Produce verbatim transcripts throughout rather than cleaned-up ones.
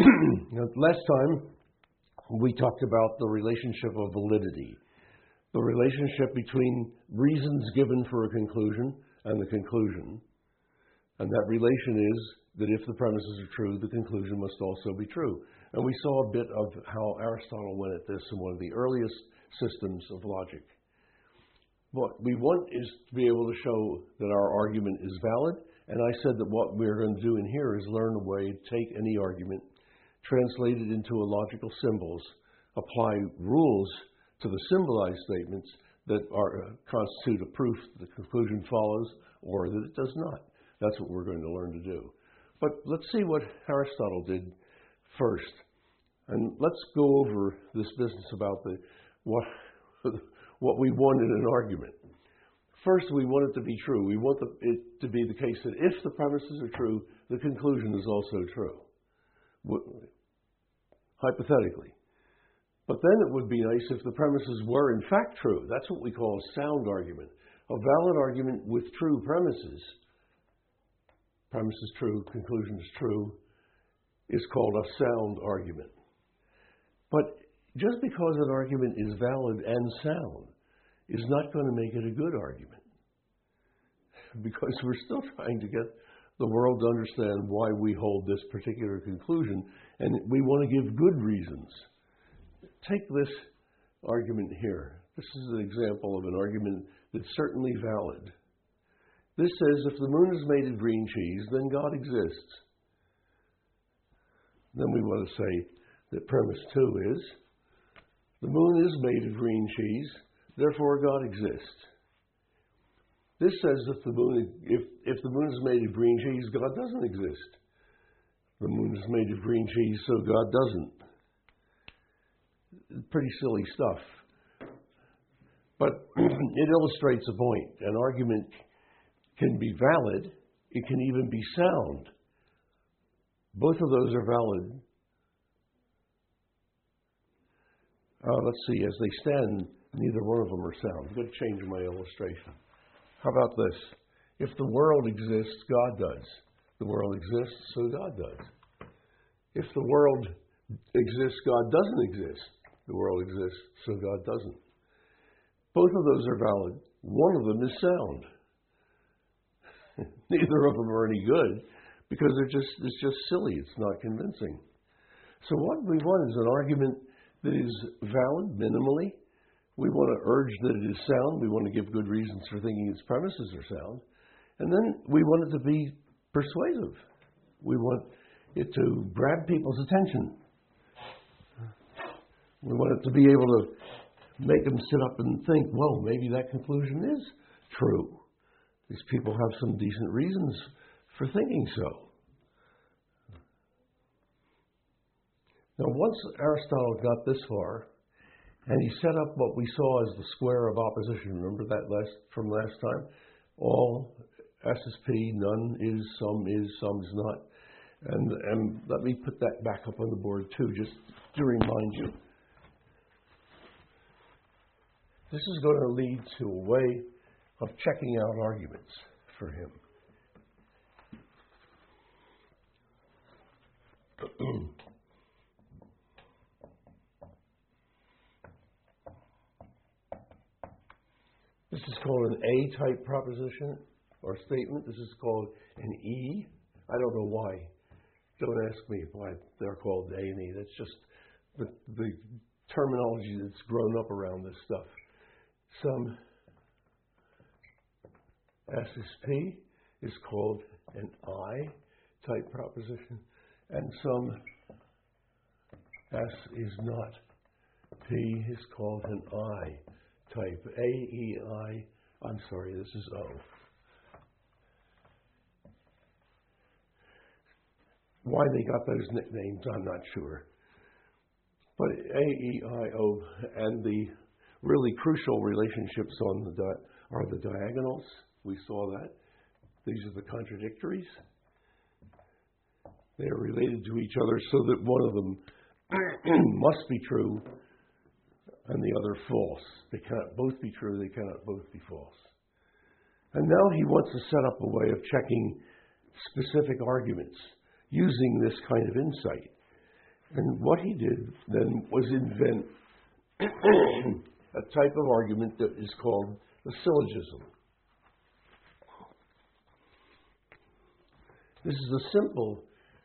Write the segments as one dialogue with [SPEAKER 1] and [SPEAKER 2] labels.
[SPEAKER 1] Now, last time we talked about the relationship of validity, the relationship between reasons given for a conclusion and the conclusion. And that relation is that if the premises are true, the conclusion must also be true. And we saw a bit of how Aristotle went at this in one of the earliest systems of logic. What we want is to be able to show that our argument is valid, and I said that what we're going to do in here is learn a way to take any argument, translate it into a logical symbols, apply rules to the symbolized statements that are, uh, constitute a proof that the conclusion follows or that it does not. That's what we're going to learn to do. But let's see what Aristotle did first. And let's go over this business about the what, what we want in an argument. First, we want it to be true. We want the, it to be the case that if the premises are true, the conclusion is also true. Hypothetically. But then it would be nice if the premises were in fact true. That's what we call a sound argument. A valid argument with true premises, premise is true, conclusion is true, is called a sound argument. But just because an argument is valid and sound is not going to make it a good argument. Because we're still trying to get the world to understand why we hold this particular conclusion, and we want to give good reasons. Take this argument here. This is an example of an argument that's certainly valid. This says if the moon is made of green cheese, then God exists. Then we want to say that premise two is the moon is made of green cheese, therefore God exists. This says if the moon if, if the moon is made of green cheese, God doesn't exist. The moon is made of green cheese, so God doesn't. Pretty silly stuff. But it illustrates a point. An argument can be valid. It can even be sound. Both of those are valid. Uh, let's see, as they stand, neither one of them are sound. I'm going to change my illustration. How about this? If the world exists, God does. The world exists, so God does. If the world exists, God doesn't exist. The world exists, so God doesn't. Both of those are valid. One of them is sound. Neither of them are any good because they're just it's just silly. It's not convincing. So what we want is an argument that is valid minimally. We want to urge that it is sound. We want to give good reasons for thinking its premises are sound. And then we want it to be persuasive. We want it to grab people's attention. We want it to be able to make them sit up and think, well, maybe that conclusion is true. These people have some decent reasons for thinking so. Now, once Aristotle got this far, and he set up what we saw as the square of opposition, remember that last from last time? All S is P, none is, some is, some is not. And, and let me put that back up on the board too, just to remind you. This is going to lead to a way of checking out arguments for him. This is called an A-type proposition or statement. This is called an E. I don't know why. Don't ask me why they're called A and E. That's just the, the terminology that's grown up around this stuff. Some S is P is called an I-type proposition, and some S is not P is called an I-type. A, E, I, I'm sorry, this is O. Why they got those nicknames, I'm not sure. But A, E, I, O, and the really crucial relationships on the di- are the diagonals. We saw that. These are the contradictories. They are related to each other so that one of them must be true and the other false. They cannot both be true, they cannot both be false. And now he wants to set up a way of checking specific arguments using this kind of insight. And what he did then was invent a type of argument that is called the syllogism. This is a simple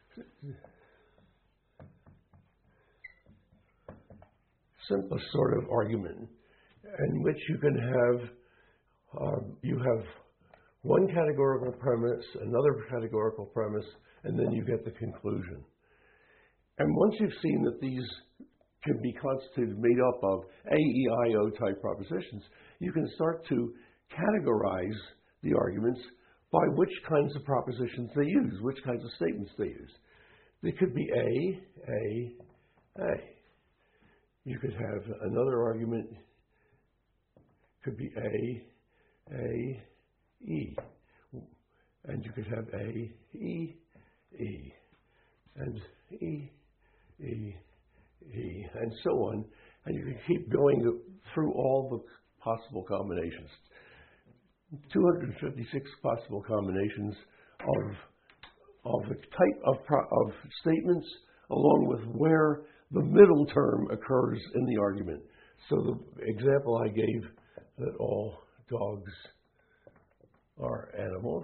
[SPEAKER 1] simplest sort of argument in which you can have um, you have one categorical premise, another categorical premise, and then you get the conclusion. And once you've seen that these can be constituted, made up of A, E, I, O type propositions, you can start to categorize the arguments by which kinds of propositions they use, which kinds of statements they use. They could be A, A, A. You could have another argument, could be A, A, E. And you could have A, E, E. And E, E, E, and so on. And you can keep going through all the possible combinations. two hundred fifty-six possible combinations of, of the type of, pro, of statements, along with where the middle term occurs in the argument. So the example I gave, that all dogs are animals,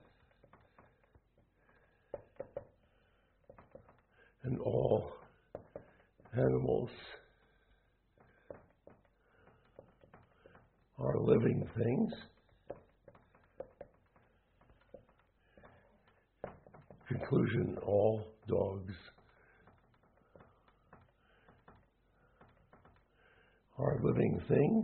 [SPEAKER 1] and all animals are living things. Conclusion, all dogs are living things.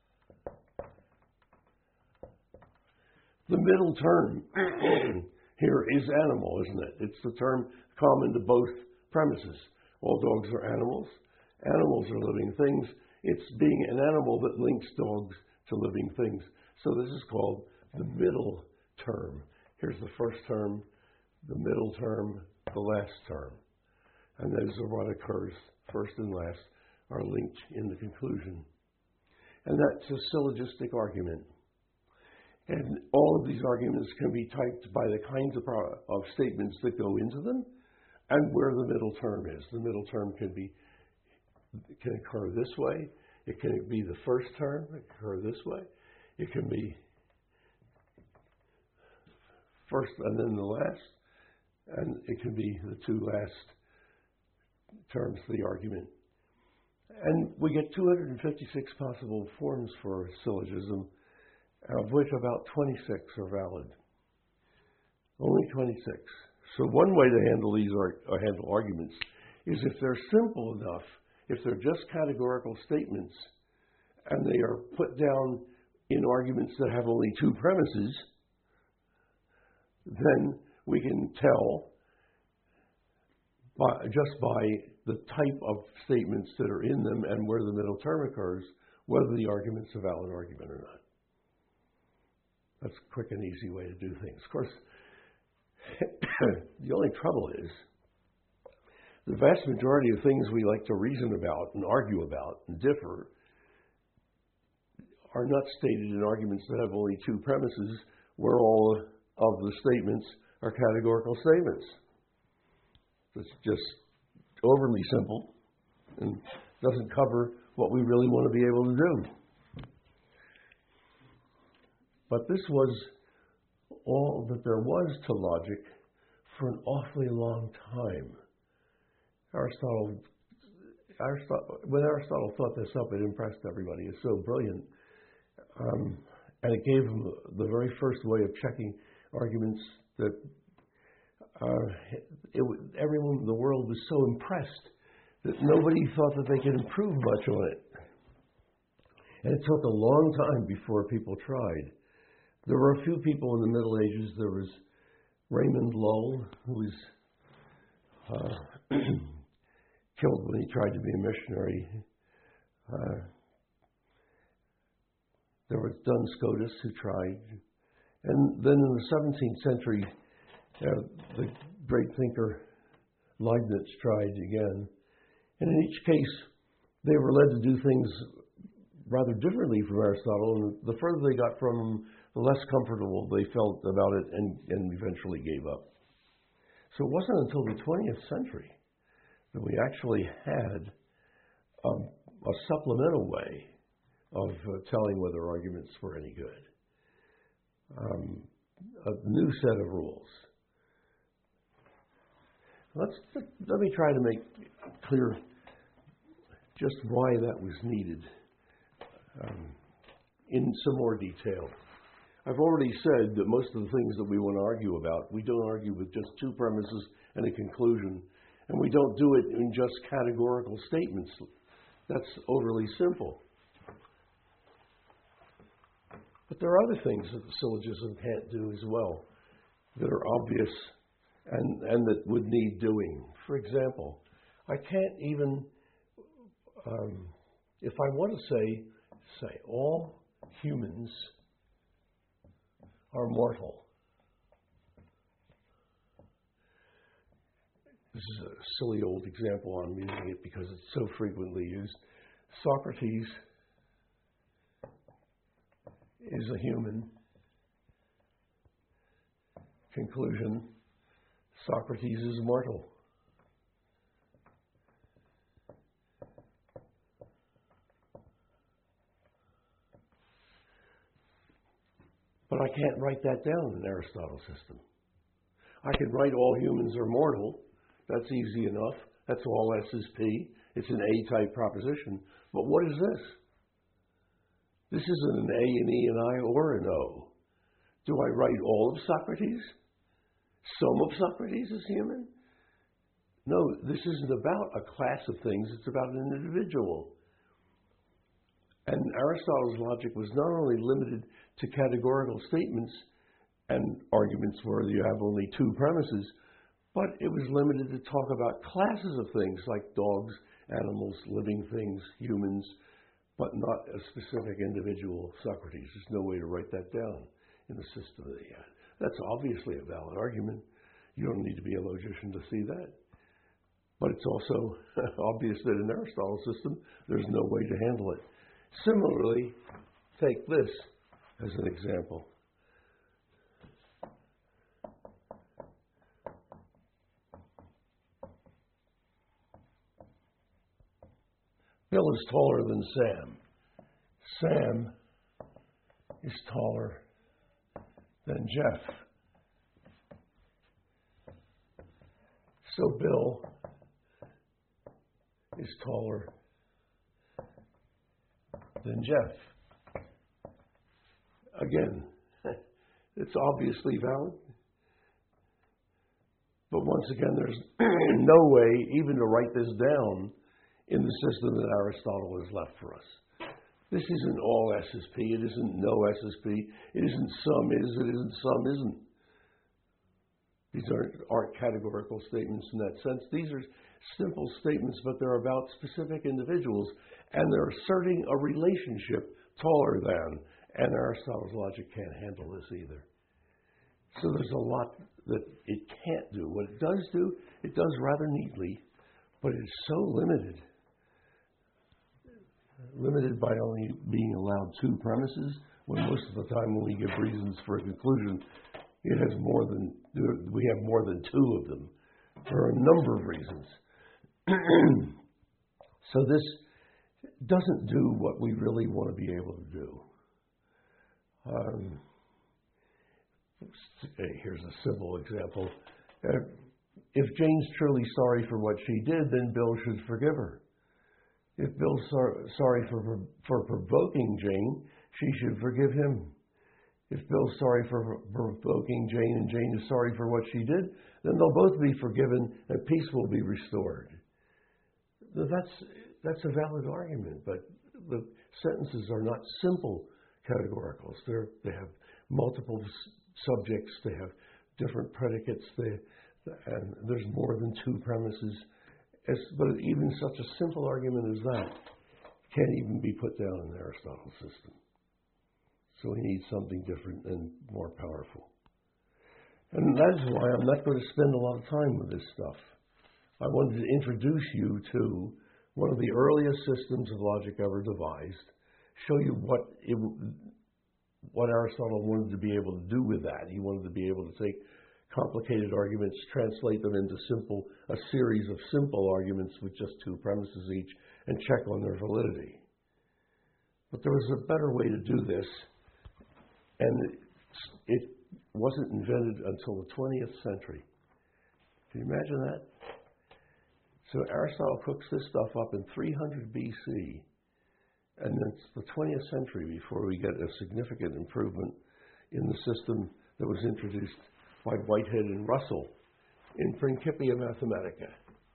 [SPEAKER 1] The middle term here is animal, isn't it? It's the term common to both premises. All dogs are animals. Animals are living things. It's being an animal that links dogs to living things. So this is called the middle term. Here's the first term, the middle term, the last term. And those are what occurs first and last are linked in the conclusion. And that's a syllogistic argument. And all of these arguments can be typed by the kinds of, pro- of statements that go into them and where the middle term is. The middle term can be can occur this way. It can be the first term, it can occur this way. It can be first and then the last. And it can be the two last terms of the argument. And we get two hundred fifty-six possible forms for a syllogism, of which about twenty-six are valid. Only twenty-six. So one way to handle these or, or handle arguments is if they're simple enough, if they're just categorical statements, and they are put down in arguments that have only two premises, then we can tell by, just by the type of statements that are in them and where the middle term occurs, whether the argument's a valid argument or not. That's a quick and easy way to do things. Of course, the only trouble is the vast majority of things we like to reason about and argue about and differ are not stated in arguments that have only two premises, where all of the statements are categorical statements. It's just overly simple and doesn't cover what we really want to be able to do. But this was all that there was to logic for an awfully long time. Aristotle, Aristotle when Aristotle thought this up, it impressed everybody. It's so brilliant. Um, and it gave him the very first way of checking arguments that uh, it, everyone in the world was so impressed that nobody thought that they could improve much on it. And it took a long time before people tried. There were a few people in the Middle Ages. There was Raymond Lull, who was uh, killed when he tried to be a missionary. Uh, there was Duns Scotus, who tried. And then in the seventeenth century, uh, the great thinker Leibniz tried again. And in each case, they were led to do things rather differently from Aristotle. And the further they got from him, the less comfortable they felt about it and, and eventually gave up. So it wasn't until the twentieth century that we actually had a, a supplemental way of uh, telling whether arguments were any good. Um, a new set of rules. Let's, let me try to make clear just why that was needed um, in some more detail. I've already said that most of the things that we want to argue about, we don't argue with just two premises and a conclusion, and we don't do it in just categorical statements. That's overly simple. But there are other things that the syllogism can't do as well that are obvious and, and that would need doing. For example, I can't even, um, if I want to say, say all humans are mortal. This is a silly old example. I'm using it because it's so frequently used. Socrates is a human. Conclusion, Socrates is mortal. But I can't write that down in Aristotle's system. I can write all humans are mortal. That's easy enough. That's all S is P. It's an A-type proposition. But what is this? This isn't an A, an E, an I, or an O. Do I write all of Socrates? Some of Socrates is human? No, this isn't about a class of things. It's about an individual. And Aristotle's logic was not only limited to categorical statements and arguments where you have only two premises, but it was limited to talk about classes of things like dogs, animals, living things, humans, but not a specific individual, Socrates. There's no way to write that down in the system that he had. That's obviously a valid argument. You don't need to be a logician to see that. But it's also obvious that in Aristotle's system, there's no way to handle it. Similarly, take this as an example. Bill is taller than Sam. Sam is taller than Jeff. So Bill is taller than Jeff. Again, it's obviously valid. But once again, there's no way even to write this down in the system that Aristotle has left for us. This isn't all S S P. It isn't no S S P. It isn't some is. It isn't some isn't. These aren't, aren't categorical statements in that sense. These are simple statements, but they're about specific individuals, and they're asserting a relationship taller than, and Aristotle's logic can't handle this either. So there's a lot that it can't do. What it does do, it does rather neatly, but it's so limited. Limited by only being allowed two premises, when most of the time when we give reasons for a conclusion, it has more than, we have more than two of them for a number of reasons. So this doesn't do what we really want to be able to do. Um, here's a simple example. Uh, if Jane's truly sorry for what she did, then Bill should forgive her. If Bill's sor- sorry for, for provoking Jane, she should forgive him. If Bill's sorry for provoking Jane and Jane is sorry for what she did, then they'll both be forgiven and peace will be restored. That's, that's a valid argument, but the sentences are not simple categoricals. They're, they have multiple s- subjects, they have different predicates, they, and there's more than two premises. As, but even such a simple argument as that can't even be put down in Aristotle's system. So we need something different and more powerful. And that is why I'm not going to spend a lot of time with this stuff. I wanted to introduce you to one of the earliest systems of logic ever devised, show you what it, what Aristotle wanted to be able to do with that. He wanted to be able to take complicated arguments, translate them into simple, a series of simple arguments with just two premises each, and check on their validity. But there was a better way to do this, and it, it wasn't invented until the twentieth century. Can you imagine that? So Aristotle cooks this stuff up in three hundred B C, and it's the twentieth century before we get a significant improvement in the system that was introduced by Whitehead and Russell in Principia Mathematica.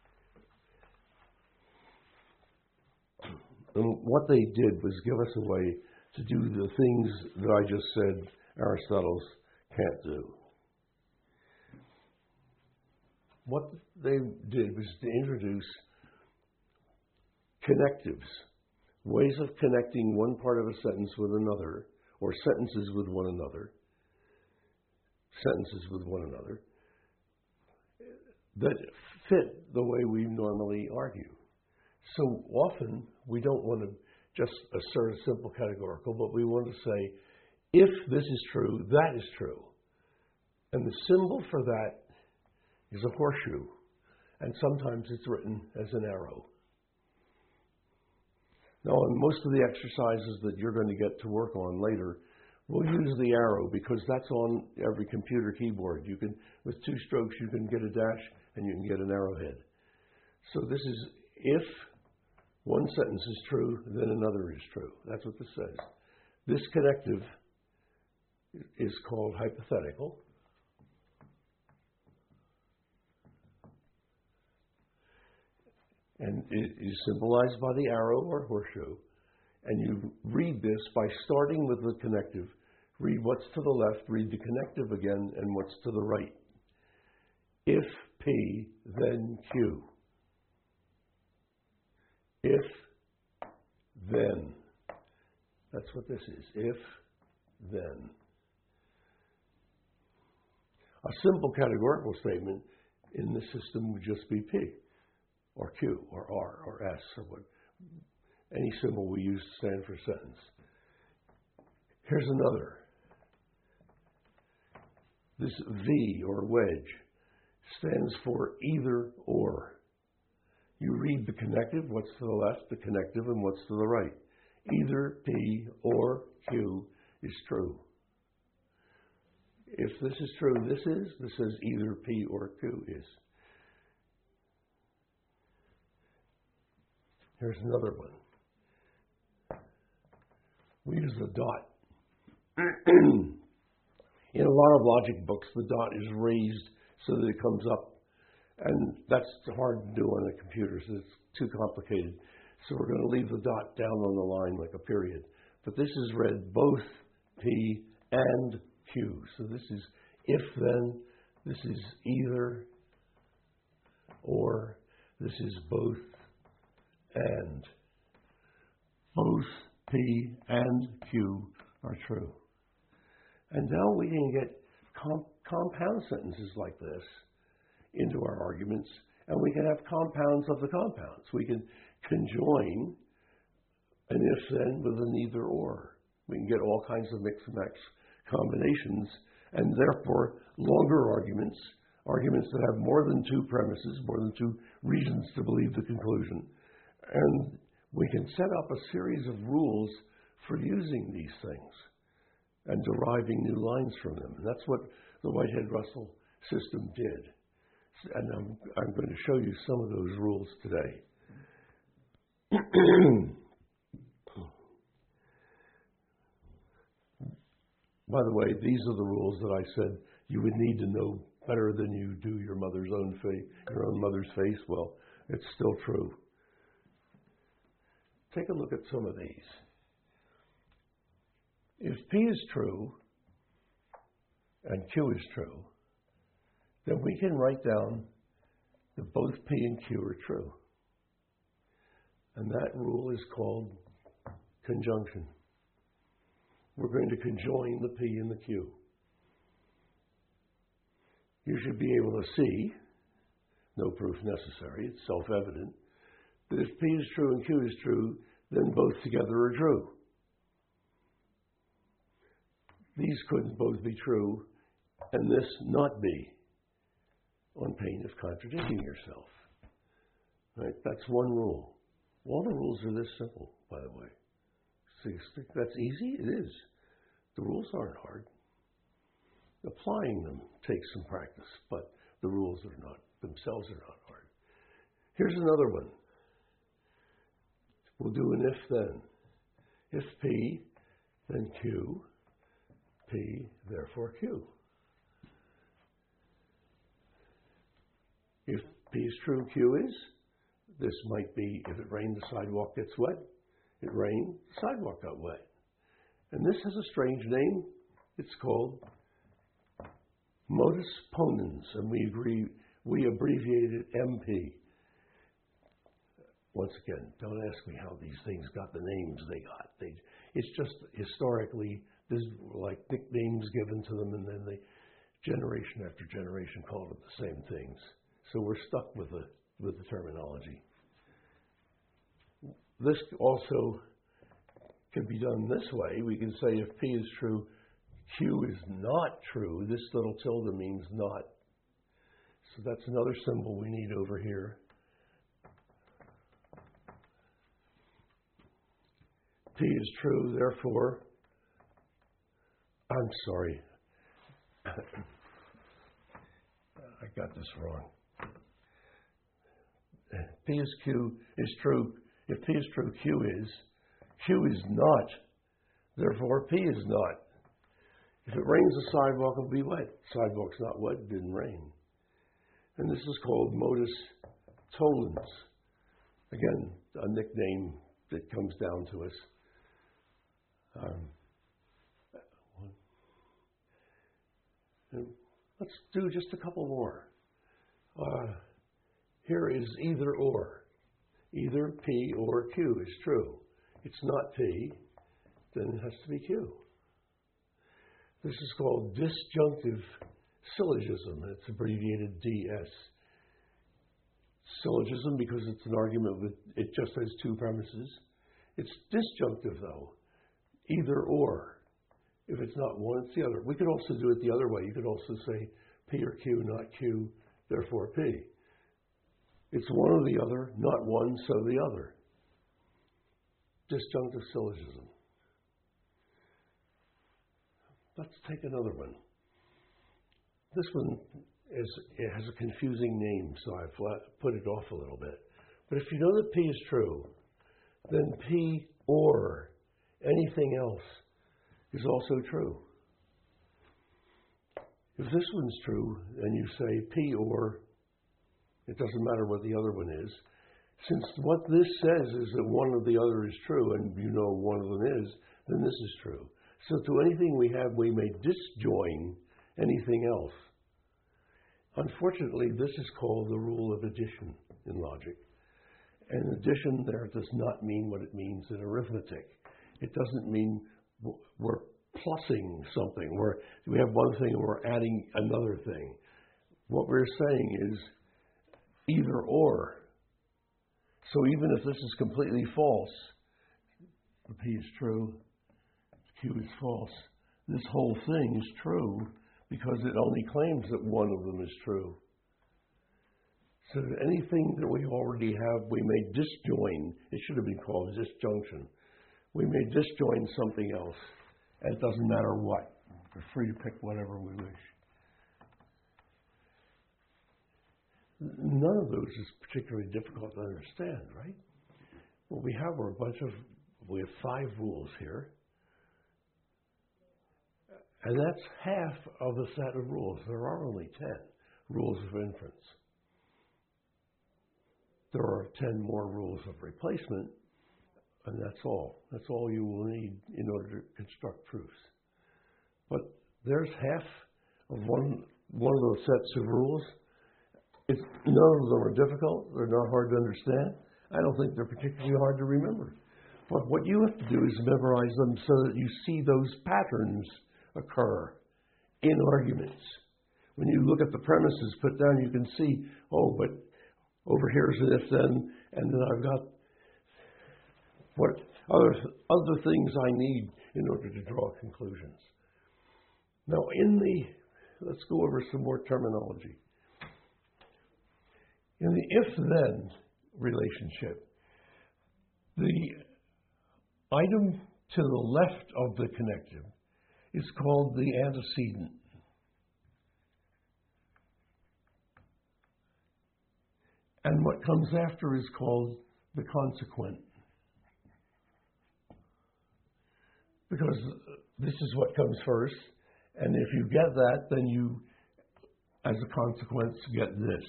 [SPEAKER 1] And what they did was give us a way to do the things that I just said Aristotle can't do. What they did was to introduce connectives, ways of connecting one part of a sentence with another, or sentences with one another, sentences with one another, that fit the way we normally argue. So often, we don't want to just assert a simple categorical, but we want to say, if this is true, that is true. And the symbol for that is a horseshoe, and sometimes it's written as an arrow. Now, in most of the exercises that you're going to get to work on later, we'll use the arrow because that's on every computer keyboard. You can, with two strokes, you can get a dash and you can get an arrowhead. So this is if one sentence is true, then another is true. That's what this says. This connective is called hypothetical. And it is symbolized by the arrow or horseshoe. And you read this by starting with the connective. Read what's to the left, read the connective again, and what's to the right. If P, then Q. If, then. That's what this is. If, then. A simple categorical statement in this system would just be P, or Q, or R, or S, or what, any symbol we use to stand for sentence. Here's another. This V, or wedge, stands for either or. You read the connective, what's to the left, the connective, and what's to the right. Either P or Q is true. If this is true, this is, this says either P or Q is. Here's another one. We use the dot. In a lot of logic books, the dot is raised so that it comes up. And that's hard to do on a computer, so it's too complicated. So we're going to leave the dot down on the line like a period. But this is read both P and Q. So this is if then, this is either or, this is both and. Both P and Q are true. And now we can get com- compound sentences like this into our arguments, and we can have compounds of the compounds. We can conjoin an if-then with an either-or. We can get all kinds of mix-and-match combinations, and therefore longer arguments, arguments that have more than two premises, more than two reasons to believe the conclusion. And we can set up a series of rules for using these things and deriving new lines from them. And that's what the Whitehead-Russell system did. And I'm, I'm going to show you some of those rules today. By the way, these are the rules that I said you would need to know better than you do your mother's own face, your own mother's face. Well, it's still true. Take a look at some of these. If P is true and Q is true, then we can write down that both P and Q are true. And that rule is called conjunction. We're going to conjoin the P and the Q. You should be able to see, no proof necessary, it's self-evident, that if P is true and Q is true, then both together are true. These couldn't both be true and this not be on pain of contradicting yourself. Right? That's one rule. All the rules are this simple, by the way. So you think that's easy? It is. The rules aren't hard. Applying them takes some practice, but the rules are not, themselves are not hard. Here's another one. We'll do an if-then. If P, then Q. P, therefore Q. If P is true, Q is. This might be, if it rained, the sidewalk gets wet. It rained, the sidewalk got wet. And this has a strange name. It's called modus ponens, and we agree, we abbreviate it M P. Once again, don't ask me how these things got the names they got. They, it's just historically, there's like nicknames given to them, and then they, generation after generation, called it the same things. So we're stuck with the with the terminology. This also can be done this way. We can say if P is true, Q is not true. This little tilde means not. So that's another symbol we need over here. P is true, therefore, I'm sorry. I got this wrong. P is Q is true. If P is true, Q is. Q is not. Therefore, P is not. If it rains, the sidewalk will be wet. Sidewalk's not wet, it didn't rain. And this is called modus tollens. Again, a nickname that comes down to us. Um, let's do just a couple more. Uh, here is either or. Either P or Q is true. It's not P, then it has to be Q. This is called disjunctive syllogism. It's abbreviated D S. Syllogism because it's an argument with, it just has two premises. It's disjunctive though. Either or. If it's not one, it's the other. We could also do it the other way. You could also say P or Q, not Q, therefore P. It's one or the other, not one, so the other. Disjunctive syllogism. Let's take another one. This one is, it has a confusing name, so I've put it off a little bit. But if you know that P is true, then P or anything else is also true. If this one's true, and you say P or, it doesn't matter what the other one is. Since what this says is that one or the other is true, and you know one of them is, then this is true. So to anything we have, we may disjoin anything else. Unfortunately, this is called the rule of addition in logic. And addition there does not mean what it means in arithmetic. It doesn't mean we're plussing something, where we have one thing and we're adding another thing. What we're saying is either or. So even if this is completely false, the P is true, Q is false, this whole thing is true because it only claims that one of them is true. So anything that we already have, we may disjoin. It should have been called disjunction. We may disjoin something else, and it doesn't matter what. We're free to pick whatever we wish. None of those is particularly difficult to understand, right? What we have are a bunch of, we have five rules here. And that's half of the set of rules. There are only ten rules of inference. There are ten more rules of replacement, and that's all. That's all you will need in order to construct proofs. But there's half of one, one of those sets of rules. It's, none of them are difficult. They're not hard to understand. I don't think they're particularly hard to remember. But what you have to do is memorize them so that you see those patterns occur in arguments. When you look at the premises put down, you can see, oh, but over here's an if-then, and then I've got what other, other things I need in order to draw conclusions. Now, in the, let's go over some more terminology. In the if-then relationship, the item to the left of the connective is called the antecedent. And what comes after is called the consequent. Because this is what comes first, and if you get that, then you, as a consequence, get this.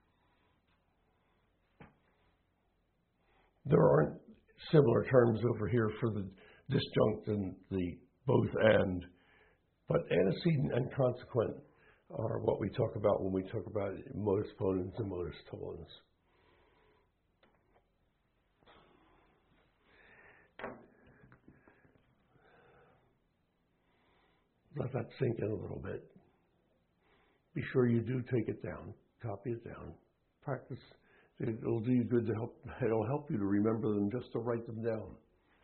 [SPEAKER 1] There aren't similar terms over here for the disjunct and the both and, but antecedent and consequent are what we talk about when we talk about modus ponens and modus tollens. Let that sink in a little bit. Be sure you do take it down, copy it down, practice. It'll do you good to help. It'll help you to remember them, just to write them down.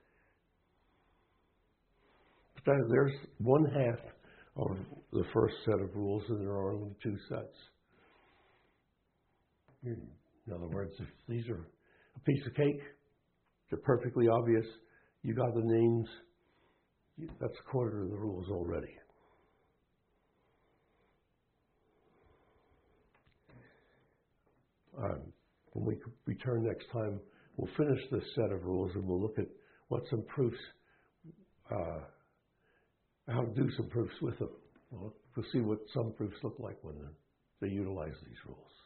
[SPEAKER 1] But that, there's one half of the first set of rules, and there are only two sets. In other words, if these are a piece of cake, they're perfectly obvious. You got the names. That's a quarter of the rules already. Um, when we return next time, we'll finish this set of rules and we'll look at what some proofs, uh, how to do some proofs with them. We'll, we'll see what some proofs look like when they utilize these rules.